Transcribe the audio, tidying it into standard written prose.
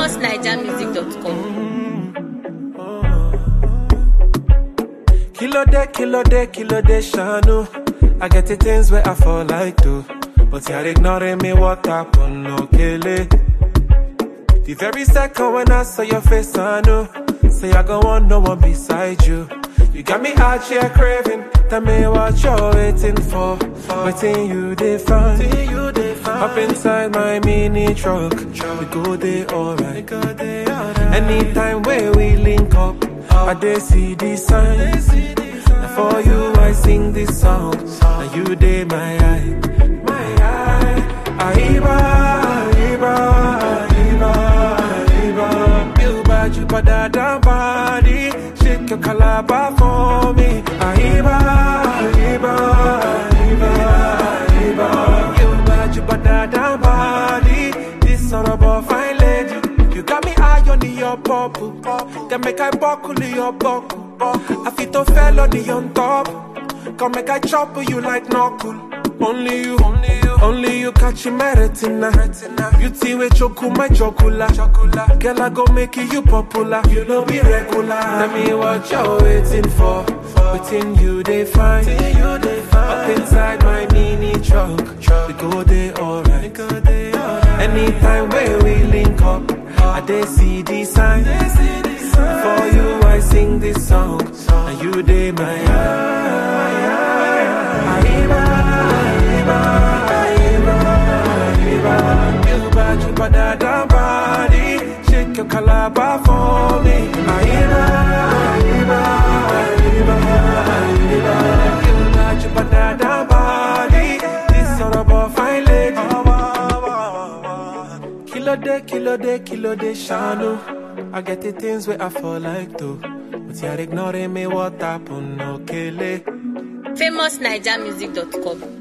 famousnigermusic.com. Kilo de, shanu. I get the things where I fall like to, but you're ignoring me, what happened, no kele. The very second when I saw your face, I knew, say I go want no one beside you. You got me out here craving, tell me what you're waiting for. Waiting you they find, up inside my mini truck. We go there alright. Anytime where we link up, I dey see the signs. And for you I sing this song, and you dey my eye. Aiba, aiba, aiba, aiba. You bad, you bad, damn body. Shake your calabar for me. Aiba, aiba, aiba, aiba. You bad, you bad, damn body. This honorable fine lady. You got me eye on your bubble. Can make I buckle your buckle. I feel to fell on the on top. Come make I chop you like knuckle. Only you catch my retina. Beauty with choco, my chocolate. Girl, I go make you popular. You know be regular. Tell me what you're waiting for. Within you they find. Up inside my mini truck. We go there alright. Anytime where we link up, I dey see the sign. For you I sing this song, and you dey my eye. You bad, damn body. Shake your calabar for me. You bad, damn body. This honorable fine lady. Kilo de, shanu. I get the things where I fall like to, but you're ignoring me, what happened, no kele. famousnigermusic.com.